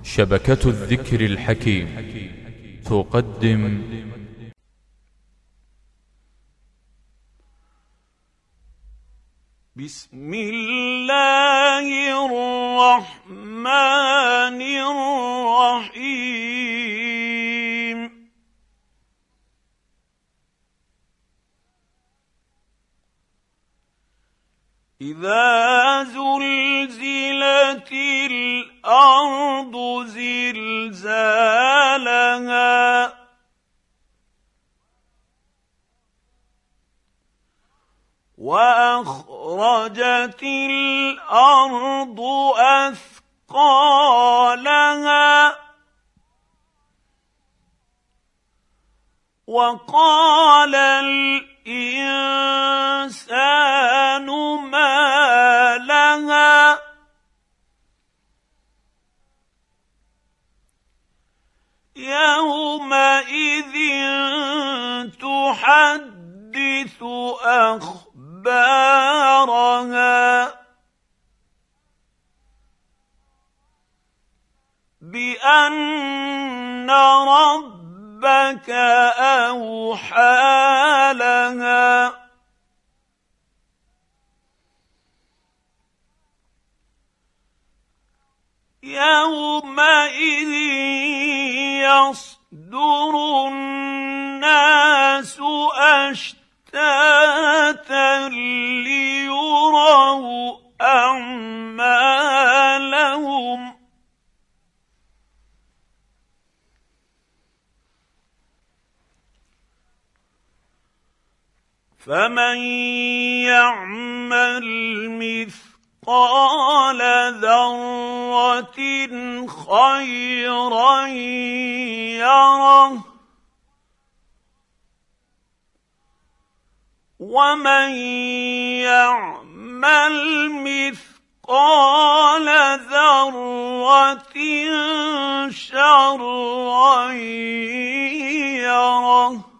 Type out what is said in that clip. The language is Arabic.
شبكة الذكر الحكيم تقدم بسم الله الرحمن الرحيم إذا زلزلت الأرض زلزالها وأخرجت الأرض أثقالها وقال الإنسان ما لها يومئذ تحدث أخبارها بأن ربك أوحى لها يومئذ يصدر الناس أشتاتا ليروا أعمالهم فمن يعمل مثقال ذرة خيرا يره ومن يعمل مثقال ذرة شرا يره